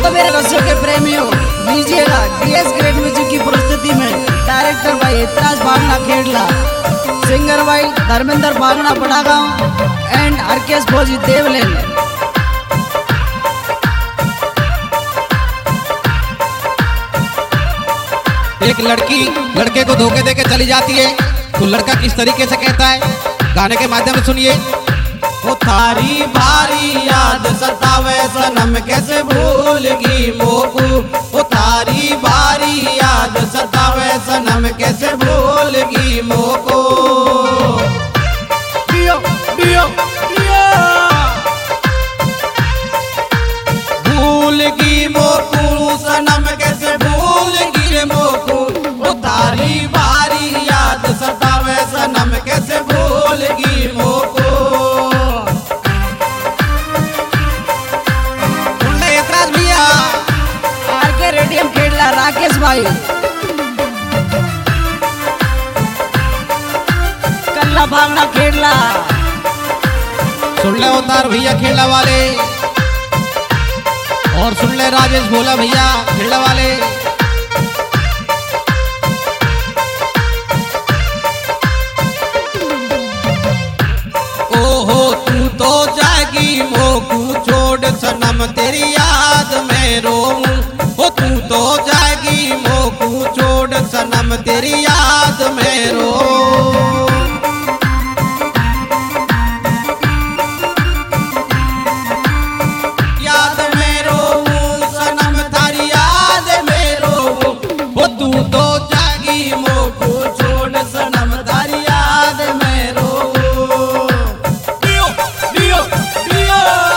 तो मेरे रसों के प्रेमियों, लीजिएगा डीएस ग्रेट म्यूजिक की प्रस्तुति में डायरेक्टर भाई इतराज भागना खेड़ला, सिंगर भाई धर्मेंद्र भागना बड़ागांव एंड आरकेएस भोजी देवलेन। एक लड़की लड़के को धोखे देके चली जाती है तो लड़का किस तरीके से कहता है, गाने के माध्यम से सुनिए। वो थारी भारी याद सतावे सनम कैसे भूलगी मोकू, वो थारी भारी याद सतावे सनम कैसे भूलगी मोको। डियो डियो डियो भूलगी मोकू सनम कैसे भूलगी मोकू, वो थारी भारी याद सतावे सनम कैसे भूलगी मोको। आरके रेडियम खेड़ला राकेश भाई, कल्ला भागना खेड़ला, सुन ले उतार भैया खेलने वाले, और सुन ले राजेश भोला भैया खेलने वाले। ओहो तू तो जागी मोकू छोड़ सनम तेरी याद में रोऊं, ओ तू तो जागी मोकू छोड़ सनम तेरी याद में रोऊं। याद में रोऊं सनम थारी याद में रोऊं, ओ तू तो जागी मोकू छोड़ सनम थारी याद में रोऊं। डियो डियो डियो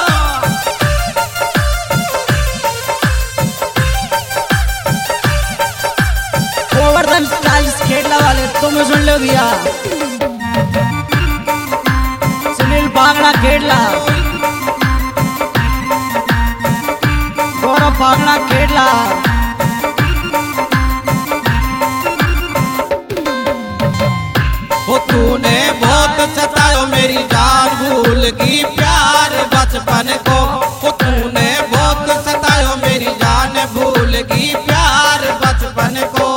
गोवर्धन टाइल्स खेड़ला वाले तुम सुन लो भैया, सुनील भागना खेड़ला, गौरव भागना खेड़ला, वो तूने बहुत सतायो मेरी जान भूल की प्यार बचपन को, वो तूने बहुत सतायो मेरी जान भूल की प्यार बचपन को।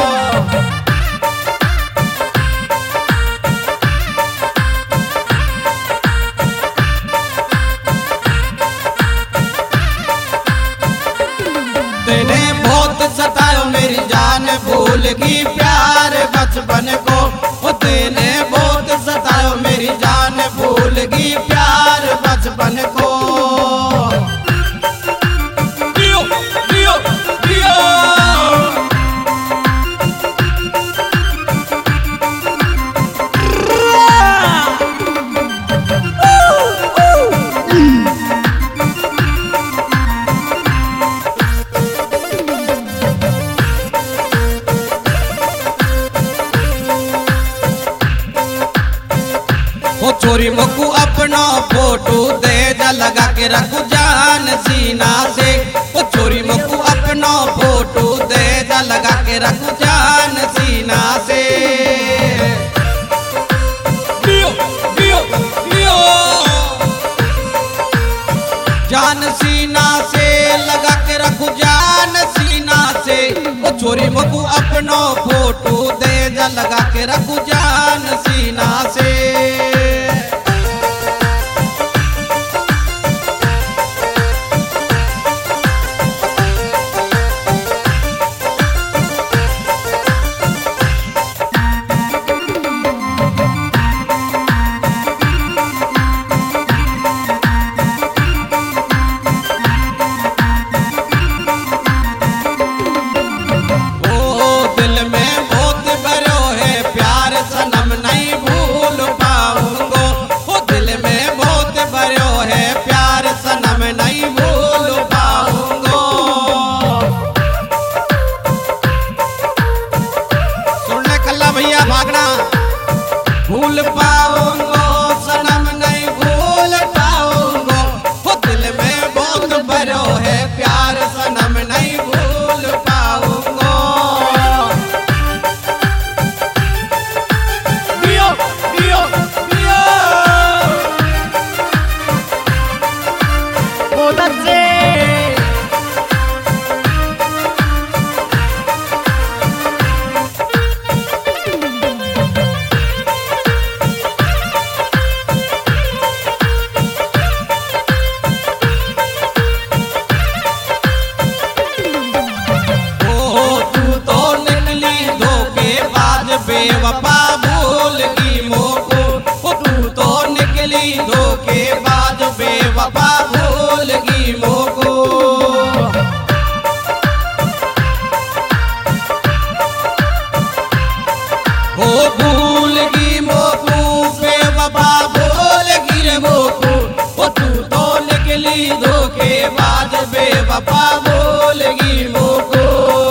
तूने बहुत सतायो मेरी जान भूल की प्यार बचपन को, वो तूने बहुत सतायो मेरी जान भूल की प्यार बचपन को। डियो डियो डियो वो छोरी मकू अपना फोटो दे जा लगा के रखू जान सीना से, वो छोरी मकू अपना फोटो दे जा लगा के रखू जान सीना से। डियो डियो डियो जान सीना से लगा के रखू जान सीना से, वो छोरी मकू अपना फोटो दे जा लगा के रखू जान सीना से। भूल पाऊंगो सनम नहीं भूल पाऊंगो, वो दिल में बहुत भरो है प्यार सनम नहीं भूल पाऊंगो। डियो डियो डियो बहुत अच्छे धोखेबाज बेवफा बोलेगी मोको।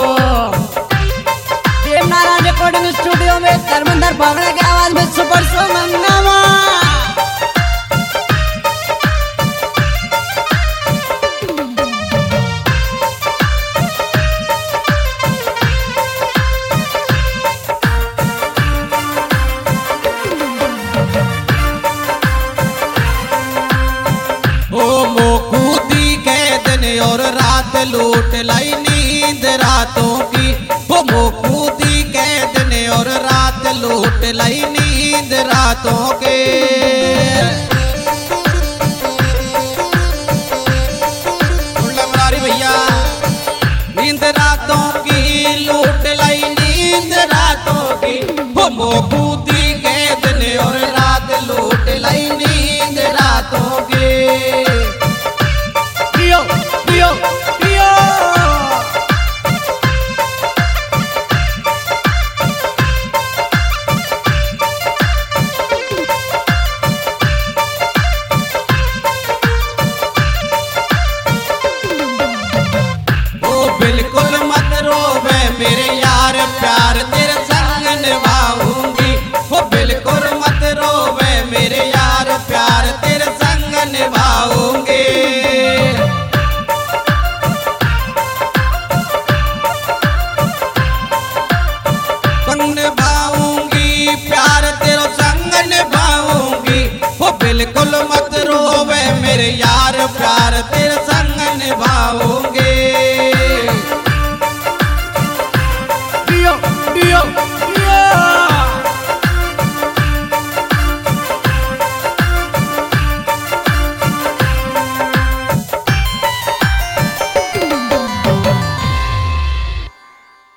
देवनारायण रिकॉर्डिंग स्टूडियो में धर्मेंद्र भागड़ा की आवाज में सुपर सॉन्ग हंगामा। और रात लूट लाई नींद रातों की, वो मोकूदी के दिन और रात लूट लाई नींद रातों के। भैया नींद रातों की लूट लाई नींद रातों की, वो मोकूदी के दिन और रात लूट लाई नींद रातों के।